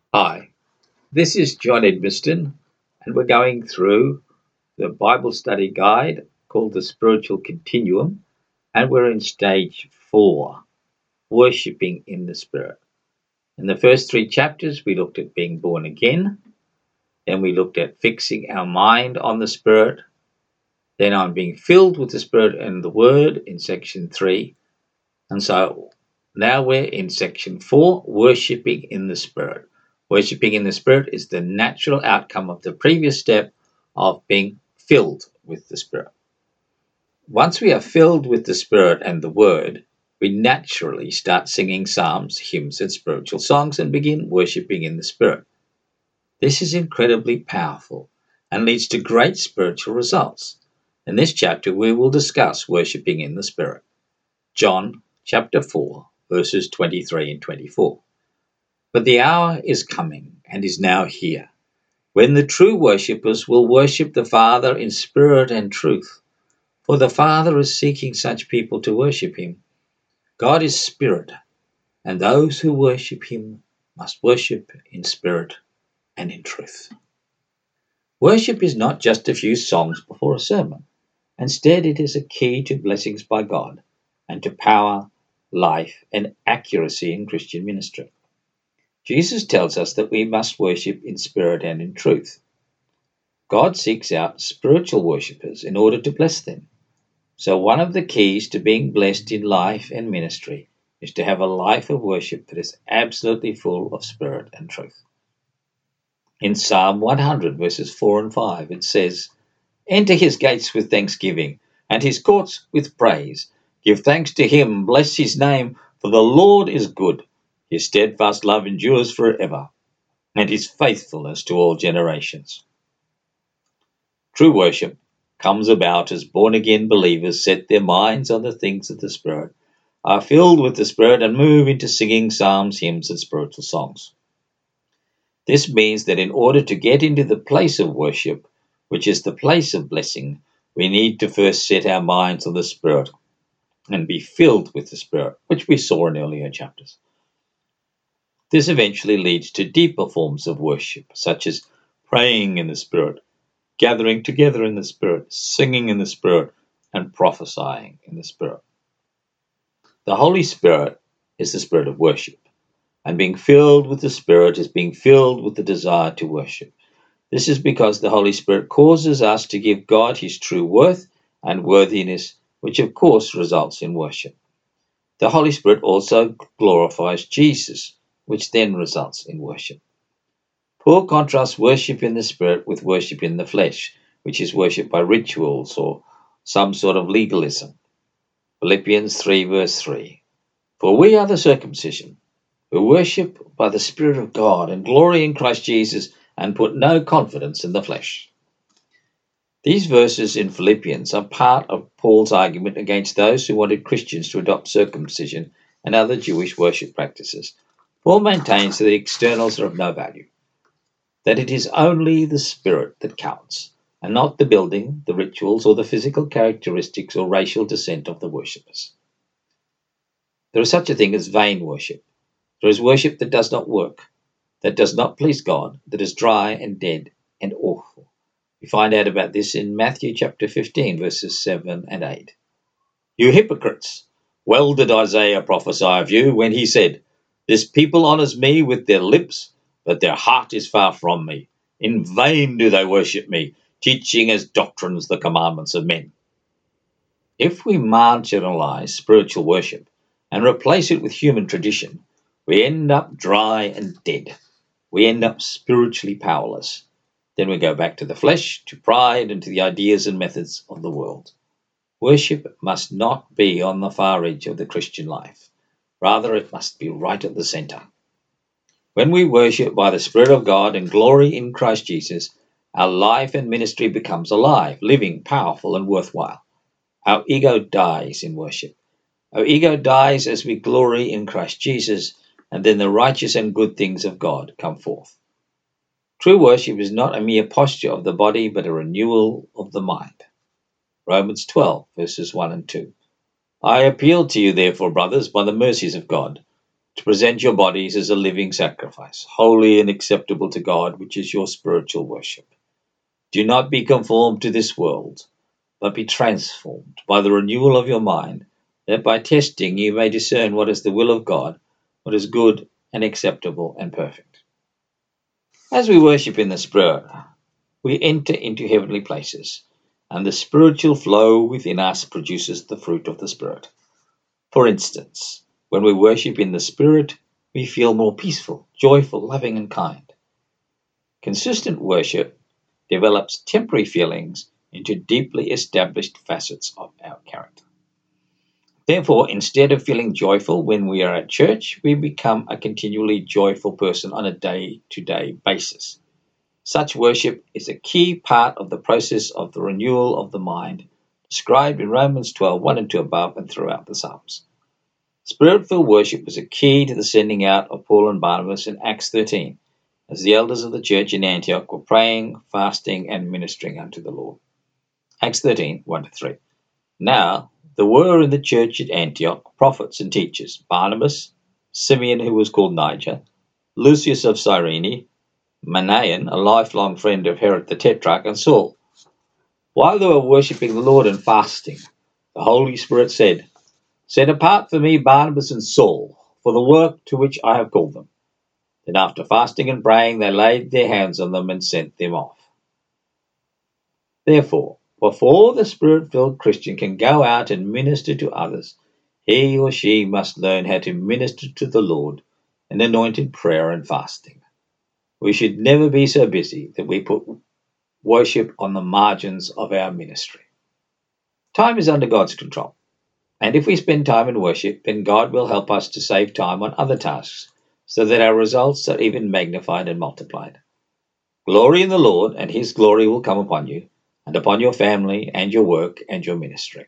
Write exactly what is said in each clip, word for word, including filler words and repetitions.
Hi, this is John Edmiston, and we're going through the Bible study guide called the Spiritual Continuum, and we're in stage four, Worshipping in the Spirit. In the first three chapters, we looked at being born again, then we looked at fixing our mind on the Spirit, then on being filled with the Spirit and the Word in section three, and so now we're in section four, Worshipping in the Spirit. Worshipping in the Spirit is the natural outcome of the previous step of being filled with the Spirit. Once we are filled with the Spirit and the Word, we naturally start singing psalms, hymns, and spiritual songs and begin worshipping in the Spirit. This is incredibly powerful and leads to great spiritual results. In this chapter, we will discuss worshipping in the Spirit. John chapter four, verses twenty-three and twenty-four. But the hour is coming and is now here, when the true worshippers will worship the Father in spirit and truth. For the Father is seeking such people to worship him. God is spirit, and those who worship him must worship in spirit and in truth. Worship is not just a few songs before a sermon. Instead, it is a key to blessings by God and to power, life, and accuracy in Christian ministry. Jesus tells us that we must worship in spirit and in truth. God seeks out spiritual worshippers in order to bless them. So one of the keys to being blessed in life and ministry is to have a life of worship that is absolutely full of spirit and truth. In Psalm one hundred, verses four and five, it says, "Enter his gates with thanksgiving, and his courts with praise. Give thanks to him, bless his name, for the Lord is good. His steadfast love endures forever, and his faithfulness to all generations." True worship comes about as born-again believers set their minds on the things of the Spirit, are filled with the Spirit, and move into singing psalms, hymns, and spiritual songs. This means that in order to get into the place of worship, which is the place of blessing, we need to first set our minds on the Spirit and be filled with the Spirit, which we saw in earlier chapters. This eventually leads to deeper forms of worship, such as praying in the Spirit, gathering together in the Spirit, singing in the Spirit, and prophesying in the Spirit. The Holy Spirit is the Spirit of worship, and being filled with the Spirit is being filled with the desire to worship. This is because the Holy Spirit causes us to give God his true worth and worthiness, which of course results in worship. The Holy Spirit also glorifies Jesus, which then results in worship. Paul contrasts worship in the Spirit with worship in the flesh, which is worship by rituals or some sort of legalism. Philippians three, verse three. For we are the circumcision, who worship by the Spirit of God and glory in Christ Jesus and put no confidence in the flesh. These verses in Philippians are part of Paul's argument against those who wanted Christians to adopt circumcision and other Jewish worship practices. Paul maintains that the externals are of no value, that it is only the Spirit that counts, and not the building, the rituals, or the physical characteristics or racial descent of the worshippers. There is such a thing as vain worship. There is worship that does not work, that does not please God, that is dry and dead and awful. We find out about this in Matthew chapter fifteen, verses seven and eight. You hypocrites! Well did Isaiah prophesy of you when he said, "This people honors me with their lips, but their heart is far from me. In vain do they worship me, teaching as doctrines the commandments of men." If we marginalize spiritual worship and replace it with human tradition, we end up dry and dead. We end up spiritually powerless. Then we go back to the flesh, to pride, and to the ideas and methods of the world. Worship must not be on the far edge of the Christian life. Rather, it must be right at the center. When we worship by the Spirit of God and glory in Christ Jesus, our life and ministry becomes alive, living, powerful, and worthwhile. Our ego dies in worship. Our ego dies as we glory in Christ Jesus, and then the righteous and good things of God come forth. True worship is not a mere posture of the body, but a renewal of the mind. Romans twelve, verses one and two. I appeal to you, therefore, brothers, by the mercies of God, to present your bodies as a living sacrifice, holy and acceptable to God, which is your spiritual worship. Do not be conformed to this world, but be transformed by the renewal of your mind, that by testing you may discern what is the will of God, what is good and acceptable and perfect. As we worship in the Spirit, we enter into heavenly places, and the spiritual flow within us produces the fruit of the Spirit. For instance, when we worship in the Spirit, we feel more peaceful, joyful, loving, and kind. Consistent worship develops temporary feelings into deeply established facets of our character. Therefore, instead of feeling joyful when we are at church, we become a continually joyful person on a day-to-day basis. Such worship is a key part of the process of the renewal of the mind, described in Romans twelve, one and two above and throughout the Psalms. Spirit-filled worship was a key to the sending out of Paul and Barnabas in Acts thirteen, as the elders of the church in Antioch were praying, fasting, and ministering unto the Lord. Acts thirteen, one to three. Now, there were in the church at Antioch prophets and teachers, Barnabas, Simeon, who was called Niger, Lucius of Cyrene, Manaen, a lifelong friend of Herod the Tetrarch, and Saul. While they were worshipping the Lord and fasting, the Holy Spirit said, Set apart for me Barnabas and Saul for the work to which I have called them. Then after fasting and praying, they laid their hands on them and sent them off. Therefore, before the Spirit-filled Christian can go out and minister to others, he or she must learn how to minister to the Lord in anointed prayer and fasting. We should never be so busy that we put worship on the margins of our ministry. Time is under God's control, and if we spend time in worship, then God will help us to save time on other tasks, so that our results are even magnified and multiplied. Glory in the Lord, and his glory will come upon you, and upon your family, and your work, and your ministry.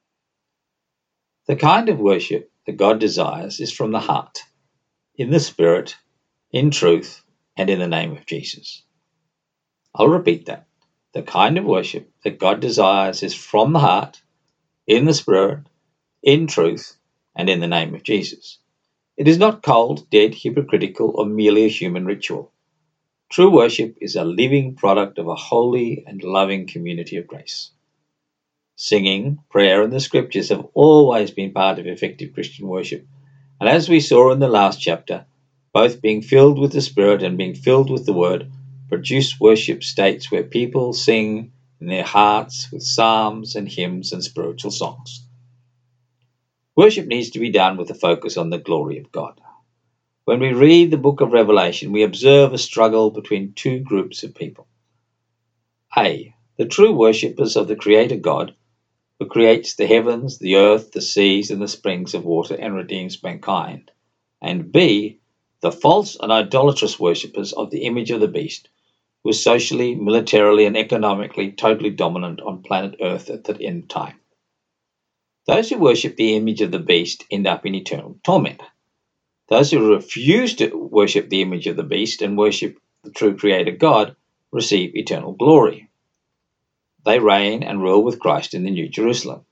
The kind of worship that God desires is from the heart, in the Spirit, in truth, and in the name of Jesus. I'll repeat that. The kind of worship that God desires is from the heart, in the Spirit, in truth, and in the name of Jesus. It is not cold, dead, hypocritical, or merely a human ritual. True worship is a living product of a holy and loving community of grace. Singing, prayer, and the scriptures have always been part of effective Christian worship, and as we saw in the last chapter, both being filled with the Spirit and being filled with the Word produce worship states where people sing in their hearts with psalms and hymns and spiritual songs. Worship needs to be done with a focus on the glory of God. When we read the book of Revelation, we observe a struggle between two groups of people. A, the true worshippers of the Creator God, who creates the heavens, the earth, the seas, and the springs of water and redeems mankind. And B, the false and idolatrous worshippers of the image of the beast, who is socially, militarily, and economically totally dominant on planet Earth at the end time. Those who worship the image of the beast end up in eternal torment. Those who refuse to worship the image of the beast and worship the true Creator God receive eternal glory. They reign and rule with Christ in the New Jerusalem.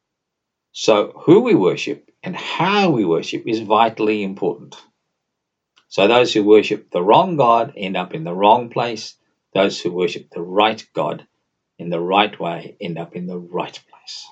So who we worship and how we worship is vitally important. So those who worship the wrong God end up in the wrong place. Those who worship the right God in the right way end up in the right place.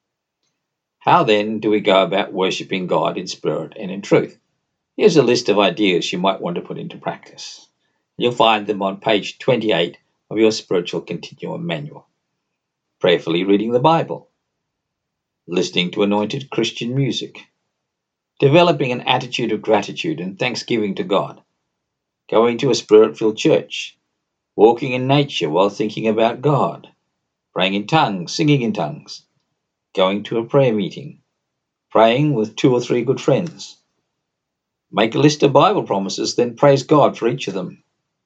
How then do we go about worshipping God in spirit and in truth? Here's a list of ideas you might want to put into practice. You'll find them on page twenty-eight of your Spiritual Continuum Manual. Prayerfully reading the Bible, listening to anointed Christian music, developing an attitude of gratitude and thanksgiving to God, going to a Spirit-filled church, walking in nature while thinking about God, praying in tongues, singing in tongues, going to a prayer meeting, praying with two or three good friends. Make a list of Bible promises, then praise God for each of them.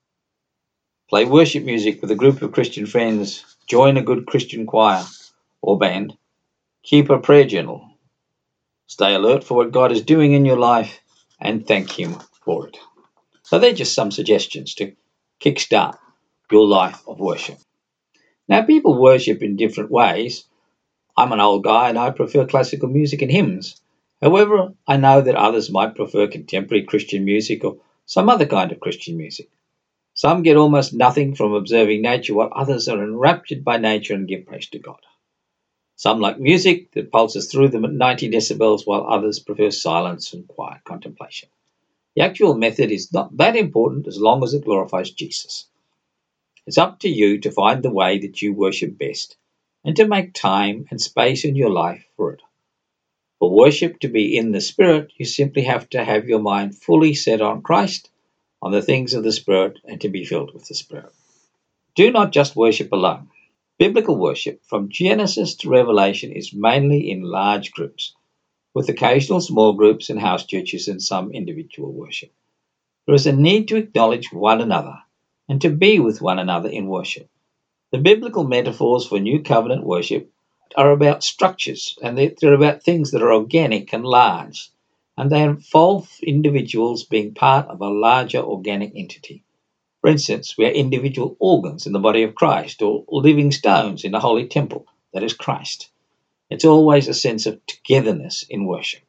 Play worship music with a group of Christian friends, join a good Christian choir or band, keep a prayer journal, stay alert for what God is doing in your life, and thank Him for it. So they're just some suggestions to kickstart your life of worship. Now, people worship in different ways. I'm an old guy and I prefer classical music and hymns, However, I know that others might prefer contemporary Christian music or some other kind of Christian music. Some get almost nothing from observing nature, while others are enraptured by nature and give praise to God. Some like music that pulses through them at ninety decibels, while others prefer silence and quiet contemplation. The actual method is not that important as long as it glorifies Jesus. It's up to you to find the way that you worship best and to make time and space in your life for it. For worship to be in the Spirit, you simply have to have your mind fully set on Christ, on the things of the Spirit, and to be filled with the Spirit. Do not just worship alone. Biblical worship, from Genesis to Revelation, is mainly in large groups, with occasional small groups and house churches and some individual worship. There is a need to acknowledge one another and to be with one another in worship. The biblical metaphors for New Covenant worship are about structures, and they're about things that are organic and large, and they involve individuals being part of a larger organic entity. For instance, we are individual organs in the body of Christ, or living stones in the holy temple that is Christ. It's always a sense of togetherness in worship.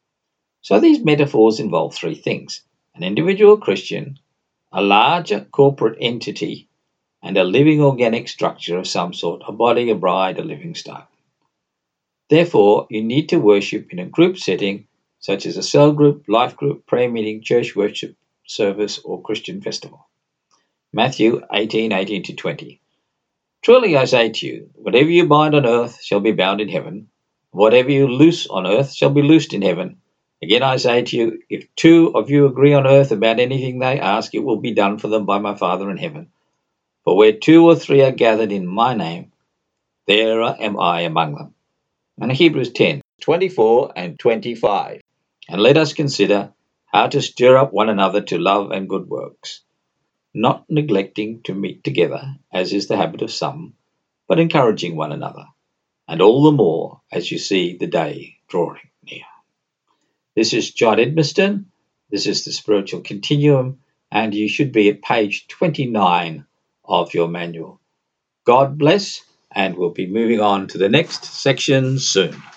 So these metaphors involve three things: an individual Christian, a larger corporate entity, and a living organic structure of some sort, a body, a bride, a living stone. Therefore, you need to worship in a group setting, such as a cell group, life group, prayer meeting, church worship service, or Christian festival. Matthew eighteen, eighteen to twenty. Truly I say to you, whatever you bind on earth shall be bound in heaven, whatever you loose on earth shall be loosed in heaven. Again I say to you, if two of you agree on earth about anything they ask, it will be done for them by my Father in heaven. For where two or three are gathered in my name, there am I among them. And Hebrews ten, twenty-four and twenty-five. And let us consider how to stir up one another to love and good works, not neglecting to meet together, as is the habit of some, but encouraging one another, and all the more as you see the day drawing near. This is John Edmiston. This is the Spiritual Continuum, and you should be at page twenty-nine of your manual. God bless, and we'll be moving on to the next section soon.